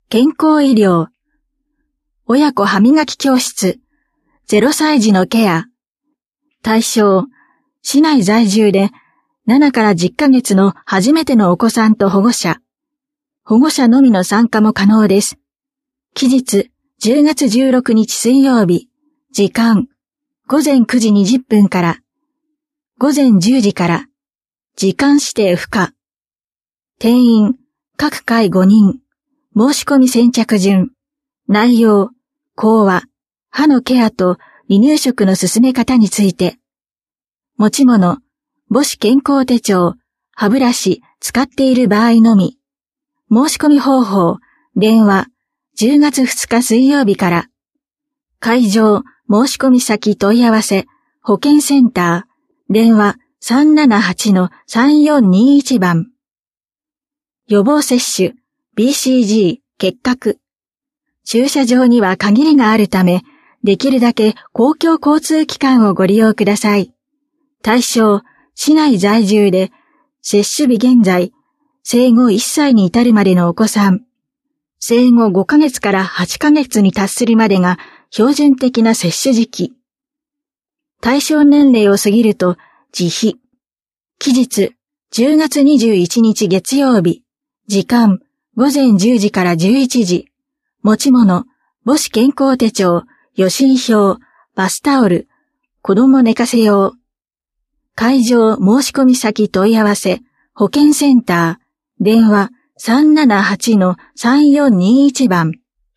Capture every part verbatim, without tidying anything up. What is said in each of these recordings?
健康医療、親子歯磨き教室、ゼロさい児のケア、対象、市内在住でななからじゅっかげつの初めてのお子さんと保護者、保護者のみの参加も可能です。期日、じゅうがつじゅうろくにち水曜日、時間、ごぜんくじにじゅっぷんから、ごぜんじゅうじから、時間指定不可。定員、各回ごにん、申し込み先着順、内容、講話、歯のケアと離乳食の進め方について、持ち物、母子健康手帳、歯ブラシ使っている場合のみ、申し込み方法、電話、じゅうがつふつか水曜日から、会場、申し込み先問い合わせ、保健センター、電話 さんななはちのさんよんにいち 番。予防接種、ビーシージー、結核。駐車場には限りがあるため、できるだけ公共交通機関をご利用ください。対象、市内在住で、接種日現在、生後いっさいに至るまでのお子さん。生後ごかげつからはちかげつに達するまでが標準的な接種時期。対象年齢を過ぎると自費。期日、じゅうがつにじゅういちにち月曜日。時間、ごぜんじゅうじからじゅういちじ。持ち物、母子健康手帳、予診票、バスタオル、子供寝かせ用。会場申し込み先問い合わせ、保健センター、電話 さんななはちのさんよんにいち 番。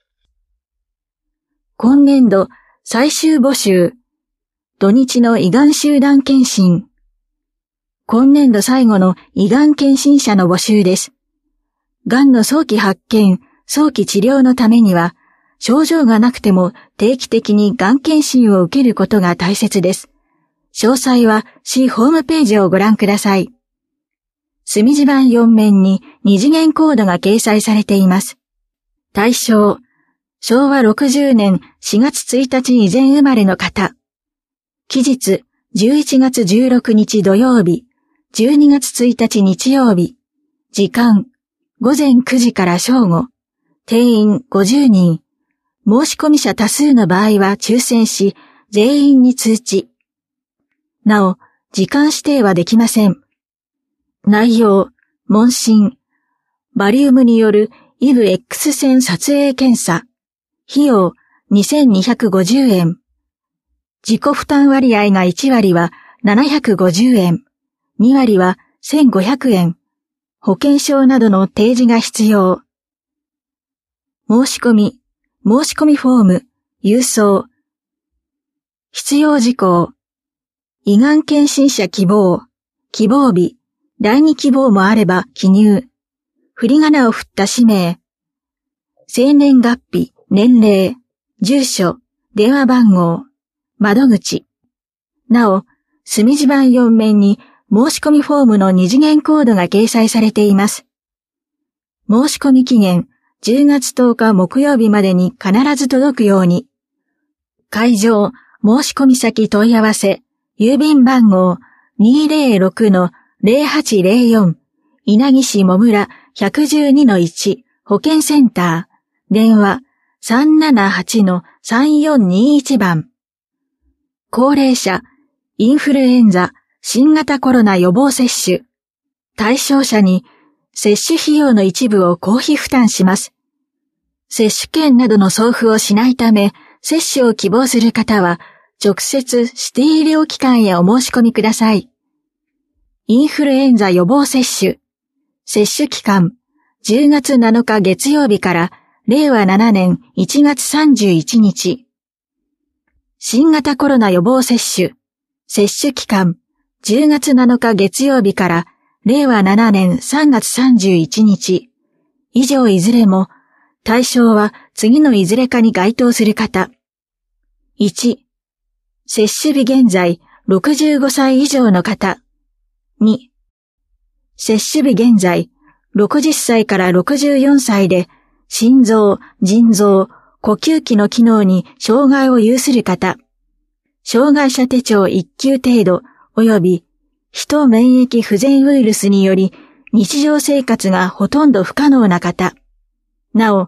今年度最終募集、土日の胃がん集団検診。今年度最後の胃がん検診者の募集です。がんの早期発見、早期治療のためには、症状がなくても定期的にがん検診を受けることが大切です。詳細は市ホームページをご覧ください。墨字盤よん面に二次元コードが掲載されています。対象、しょうわろくじゅうねんしがつついたち以前生まれの方。期日、じゅういちがつじゅうろくにち土曜日、じゅうにがつついたち日曜日。時間、ごぜんくじから正午。定員ごじゅうにん。申し込み者多数の場合は抽選し、全員に通知。なお、時間指定はできません。内容、問診、バリウムによるイブ X 線撮影検査。費用にせんにひゃくごじゅうえん。自己負担割合がいちわりはななひゃくごじゅうえん。にわりはせんごひゃくえん。保険証などの提示が必要。申し込み、申し込みフォーム、郵送。必要事項。胃がん検診者希望、希望日、第二希望もあれば記入。振り仮名を振った氏名。生年月日、年齢、住所、電話番号、窓口。なお、墨字盤よん面に申し込みフォームの二次元コードが掲載されています。申し込み期限、じゅうがつとおか木曜日までに必ず届くように。会場、申し込み先問い合わせ、郵便番号 にーぜろろくのぜろはちぜろよん、稲城市もむら ひゃくじゅうにのいち 保健センター、電話 さんななはちのさんよんにいち 番。高齢者、インフルエンザ、新型コロナ予防接種。対象者に接種費用の一部を公費負担します。接種券などの送付をしないため、接種を希望する方は、直接指定医療機関へお申し込みください。インフルエンザ予防接種。接種期間、じゅうがつなのか月曜日かられいわななねんいちがつさんじゅういちにち。新型コロナ予防接種。接種期間、じゅうがつなのか月曜日かられいわななねんさんがつさんじゅういちにち。以上いずれも、対象は次のいずれかに該当する方。いち、接種日現在ろくじゅうごさい以上の方。に、接種日現在ろくじゅっさいからろくじゅうよんさいで心臓、腎臓、呼吸器の機能に障害を有する方。障害者手帳いっきゅう程度及びヒト免疫不全ウイルスにより日常生活がほとんど不可能な方。なお、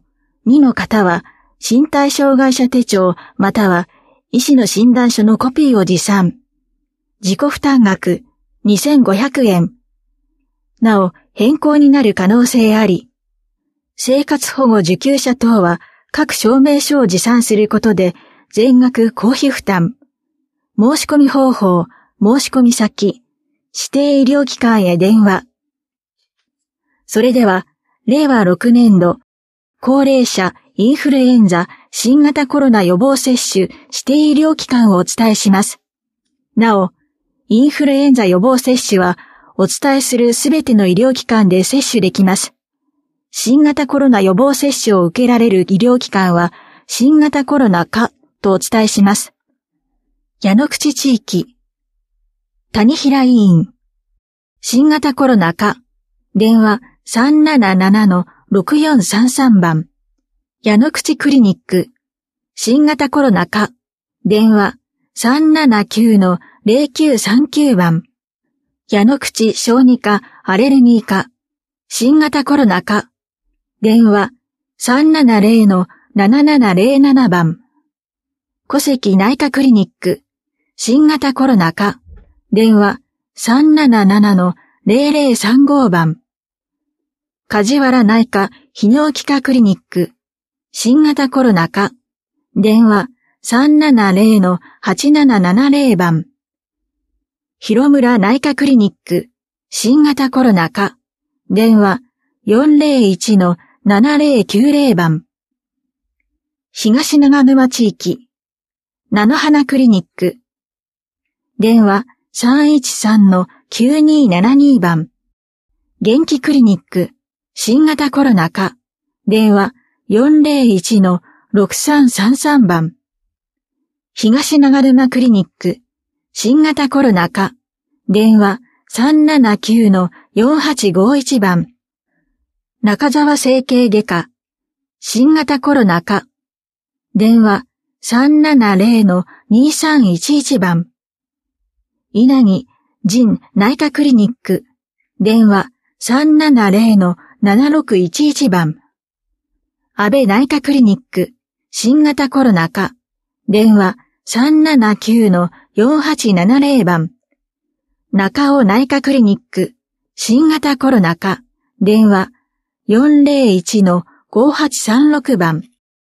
にの方は、身体障害者手帳または医師の診断書のコピーを持参。自己負担額にせんごひゃくえん。なお、変更になる可能性あり。生活保護受給者等は各証明書を持参することで全額公費負担。申し込み方法、申し込み先、指定医療機関へ電話。それでは、れいわろくねんど、高齢者インフルエンザ新型コロナ予防接種指定医療機関をお伝えします。なお、インフルエンザ予防接種はお伝えするすべての医療機関で接種できます。新型コロナ予防接種を受けられる医療機関は新型コロナかとお伝えします。矢野口地域。谷平医院。新型コロナか。電話 さんななななのろくよんさんさん 番。矢野口クリニック。新型コロナか。電話 さんななきゅうのぜろきゅうさんきゅう 番。矢野口小児科アレルギー科。新型コロナか。電話 さんななぜろのななななぜろなな 番。小関内科クリニック。新型コロナか。電話 さんななななのぜろぜろさんご 番。梶原内科泌尿器科クリニック。新型コロナか。電話 さんななぜろのはちななななぜろ 番。広村内科クリニック。新型コロナか。電話 よんぜろいちのななぜろきゅうぜろ 番。東長沼地域。菜の花クリニック。電話 さんいちさんのきゅうにななに 番。元気クリニック。新型コロナか。電話 よんぜろいちのろくさんさんさん 番。東長沼クリニック。新型コロナか。電話 さんななきゅうのよんはちごいち 番。中沢整形外科。新型コロナか。電話 さんななぜろのにさんいちいち 番。稲城腎内科クリニック。電話 さんななぜろのななろくいちいち 番。安倍内科クリニック。新型コロナか。電話 さんななきゅうのよんはちななぜろ 番。中尾内科クリニック。新型コロナか。電話 よんぜろいちのごはちさんろく 番。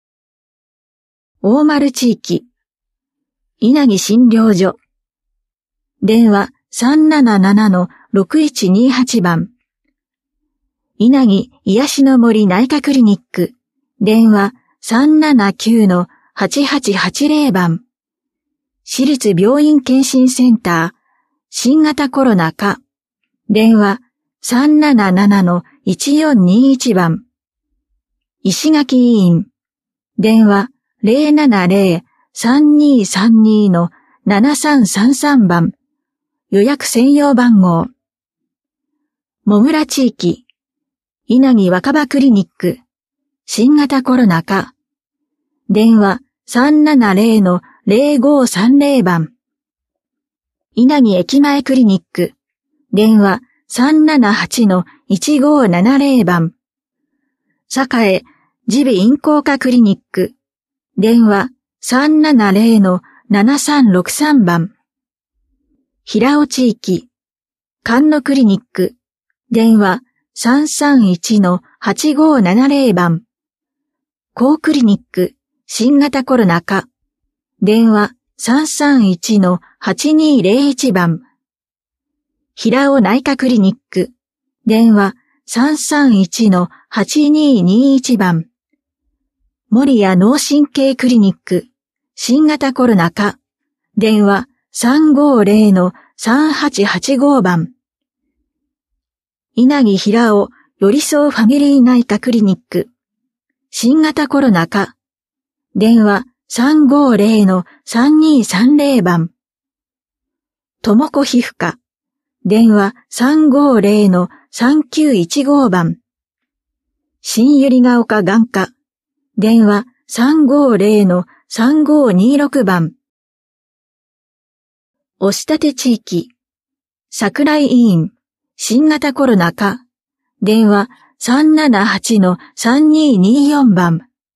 大丸地域。稲城診療所。電話 さんななななのろくいちにはち 番。稲城癒しの森内科クリニック。電話 さんななきゅうのはちはちはちぜろ 番。私立病院健診センター。新型コロナか。電話 さんななななのいちよんにいち 番。石垣医院。電話 ぜろななぜろさんにさんにのななさんさんさん 番。予約専用番号。もぐら地域。稲城若葉クリニック。新型コロナか。電話 さんななぜろのぜろごさんぜろ 番。稲城駅前クリニック。電話 さんななはちのいちごななぜろ 番。栄耳鼻咽喉科クリニック。電話 さんななぜろのななさんろくさん 番。平尾地域。菅野クリニック。電話 さんさんいちのはちごななぜろ 番。高クリニック。新型コロナか。電話 さんさんいちのはちにぜろいち 番。平尾内科クリニック。電話 さんさんいちのはちににいち 番。守谷脳神経クリニック。新型コロナか。電話 さんごぜろのさんはちはちご 番。稲城平尾寄り添うファミリー内科クリニック。新型コロナか。電話 さんごぜろのさんにさんぜろ 番。友子皮膚科。電話 さんごぜろのさんきゅういちご 番。新百合ヶ丘眼科。電話 さんごぜろのさんごにろく 番。押立地域。桜井医院。新型コロナか。電話 さんななはちのさんにによん 番。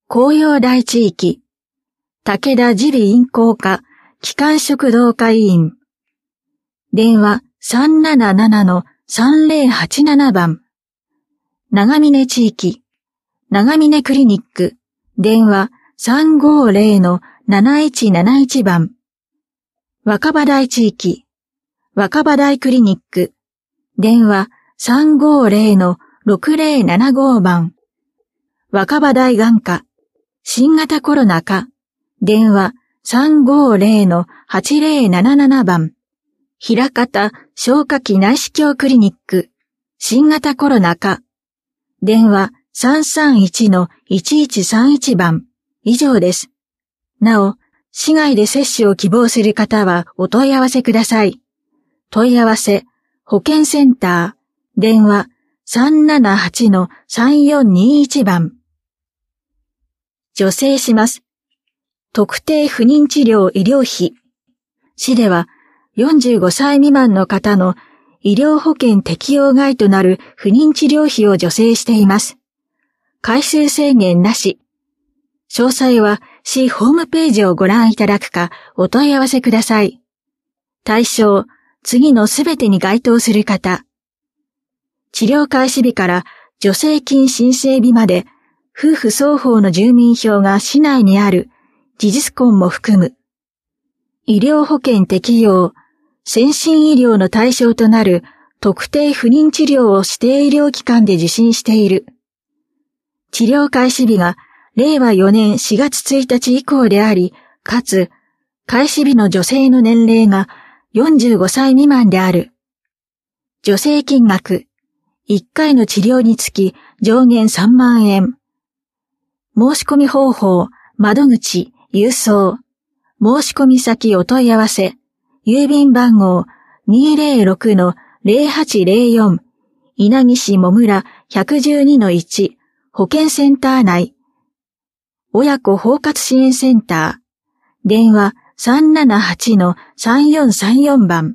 紅葉台地域、武田耳鼻咽喉科気管食道科医院。電話 さんななななのさんぜろはちなな 番。長峰地域、長峰クリニック、電話 さんごぜろのなないちなないち 番。若葉台地域、若葉台クリニック、電話 さんごぜろのろくぜろななご 番。若葉台眼科、新型コロナ科、電話 さんごぜろのはちぜろなななな 番。枚方消化器内視鏡クリニック、新型コロナ科、電話 さんさんいちのいちいちさんいち 番。以上です。なお、市外で接種を希望する方はお問い合わせください。問い合わせ、保健センター、電話 さんななはちのさんよんにいち 番。助成します。特定不妊治療医療費。市ではよんじゅうごさい未満の方の医療保険適用外となる不妊治療費を助成しています。回数制限なし。詳細は市ホームページをご覧いただくかお問い合わせください。対象、次のすべてに該当する方。治療開始日から助成金申請日まで夫婦双方の住民票が市内にある事実婚も含む。医療保険適用、先進医療の対象となる特定不妊治療を指定医療機関で受診している。治療開始日がれいわよねんしがつついたち以降であり、かつ、開始日の女性の年齢がよんじゅうごさい未満である。助成金額、いっかいの治療につき上限さんまんえん。申し込み方法、窓口、郵送。申し込み先お問い合わせ。郵便番号 にぜろろくのぜろはちぜろよん 稲城市もむら ひゃくじゅうにのいち 保健センター内。親子包括支援センター。電話 さんななはちのさんよんさんよん 番。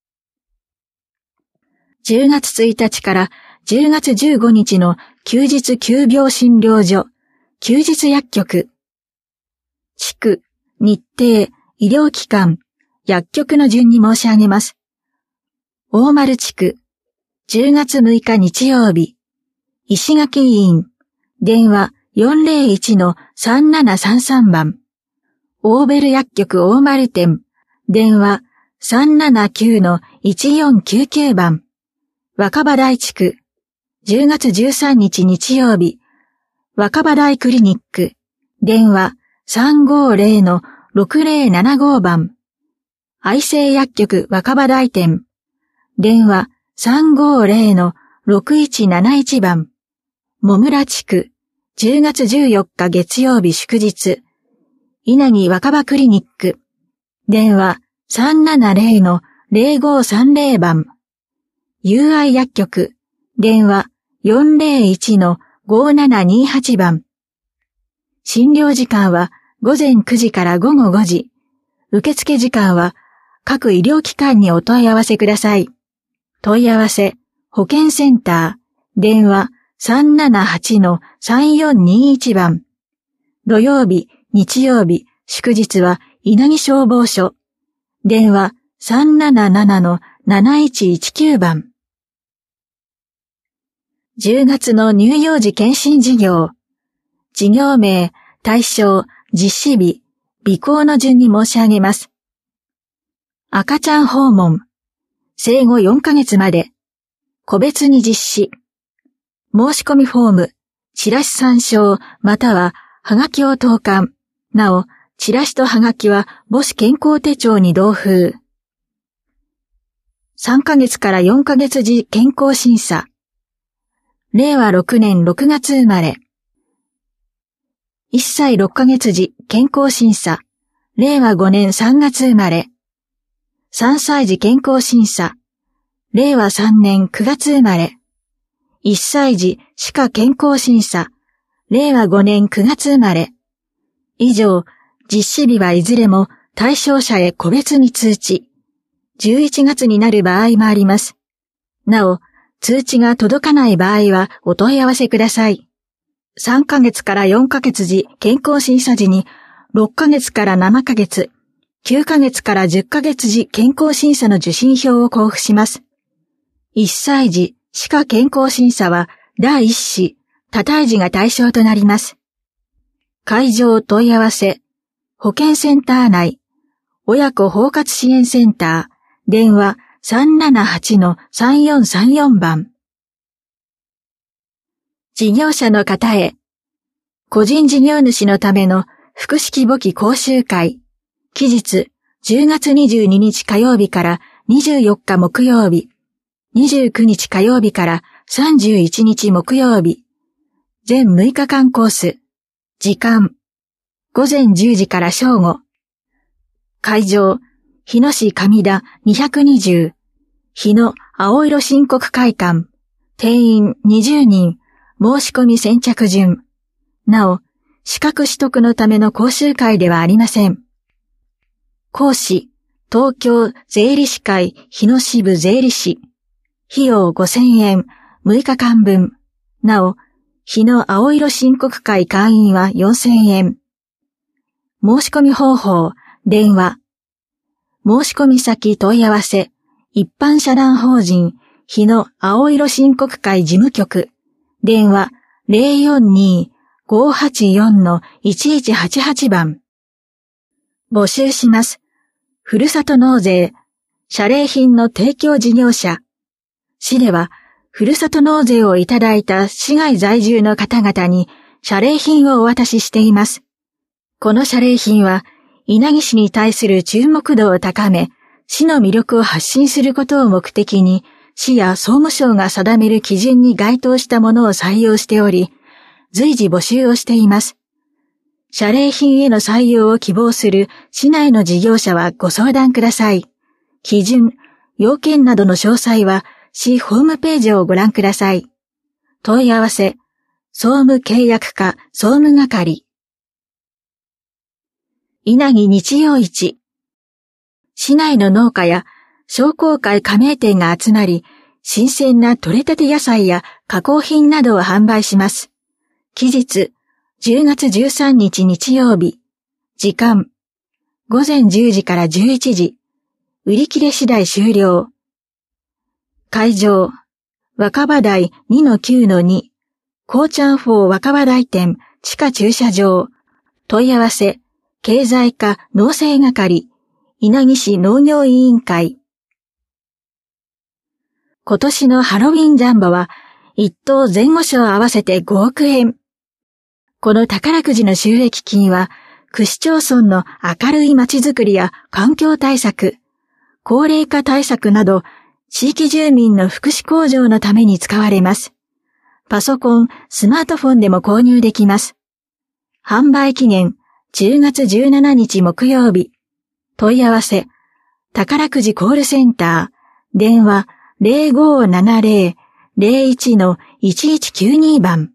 じゅうがつついたちからじゅうがつじゅうごにちの休日急病診療所、休日薬局。地区、日程、医療機関、薬局の順に申し上げます。大丸地区、じゅうがつむいか日曜日、石垣医院、電話 よんぜろいちのさんななさんさん 番。オーベル薬局大丸店、電話 さんななきゅうのいちよんきゅうきゅう 番。若葉台地区、じゅうがつじゅうさんにち日曜日、若葉台クリニック、電話 さんごぜろのろくぜろななご 番。愛生薬局若葉台店、電話 さんごぜろのろくいちなないち 番。もむら地区、じゅうがつじゅうよっか月曜日祝日、稲城若葉クリニック、電話 さんななぜろのぜろごさんぜろ 番。友愛薬局、電話 よんぜろいちのごななにはち 番。診療時間はごぜんくじからごごごじ。受付時間は各医療機関にお問い合わせください。問い合わせ、保健センター、電話 さんななはちのさんよんにいち 番。土曜日、日曜日、祝日は稲城消防署、電話 さんななななのなないちいちきゅう 番。じゅうがつの乳幼児健診事業。事業名、対象、実施日、備考の順に申し上げます。赤ちゃん訪問。生後よんかげつまで。個別に実施。申し込みフォーム、チラシ参照、または、はがきを投函。なお、チラシとはがきは母子健康手帳に同封。さんかげつからよんかげつ時健康審査。れいわろくねんろくがつ生まれ。いっさいろっかげつ時健康審査。れいわごねんさんがつ生まれ。さんさい時健康審査。れいわさんねんくがつ生まれ。いっさい時歯科健康審査。れいわごねんくがつ生まれ。以上、実施日はいずれも対象者へ個別に通知。じゅういちがつになる場合もあります。なお、通知が届かない場合はお問い合わせください。 さんかげつからよんかげつ時健康審査時にろっかげつからななかげつ、きゅうかげつからじゅっかげつ時健康審査の受診票を交付します。いっさい児歯科健康審査は第一子、多胎児が対象となります。会場問い合わせ、保健センター内、親子包括支援センター、電話 さんななはちのさんよんさんよん 番。事業者の方へ、個人事業主のための複式簿記講習会、期日じゅうがつにじゅうににち火曜日からにじゅうよっか木曜日、にじゅうくにち火曜日からさんじゅういちにち木曜日、全むいかかんコース、時間、ごぜんじゅうじから正午、会場、日野市上田にひゃくにじゅう、日野青色申告会館、定員にじゅうにん、申し込み先着順。なお、資格取得のための講習会ではありません。講師、東京税理士会日野支部税理士。費用ごせんえん、むいかかんぶん。なお、日野青色申告会会員はよんせんえん。申し込み方法、電話。申し込み先問い合わせ、一般社団法人日野青色申告会事務局。電話 ゼロよんにーごーはちよんのいちいちはちはち 番。募集します。ふるさと納税、謝礼品の提供事業者。市では、ふるさと納税をいただいた市外在住の方々に謝礼品をお渡ししています。この謝礼品は、稲城市に対する注目度を高め、市の魅力を発信することを目的に、市や総務省が定める基準に該当したものを採用しており、随時募集をしています。謝礼品への採用を希望する市内の事業者はご相談ください。基準、要件などの詳細は市ホームページをご覧ください。問い合わせ、総務契約課総務係。稲城日曜市。市内の農家や商工会加盟店が集まり、新鮮な採れたて野菜や加工品などを販売します。期日、じゅうがつじゅうさんにち日曜日。時間、ごぜんじゅうじからじゅういちじ。売り切れ次第終了。会場、若葉台 にのきゅうのに、コーチャンフォー若葉台店地下駐車場。問い合わせ、経済課農政係、稲城市農業委員会。今年のハロウィンジャンボは、一等前後賞合わせてごおくえん。この宝くじの収益金は、区市町村の明るい街づくりや環境対策、高齢化対策など、地域住民の福祉向上のために使われます。パソコン、スマートフォンでも購入できます。販売期限、じゅうがつじゅうしちにち木曜日。問い合わせ、宝くじコールセンター、電話 ゼロごーななゼロ ゼロいちのいちいちきゅうに 番。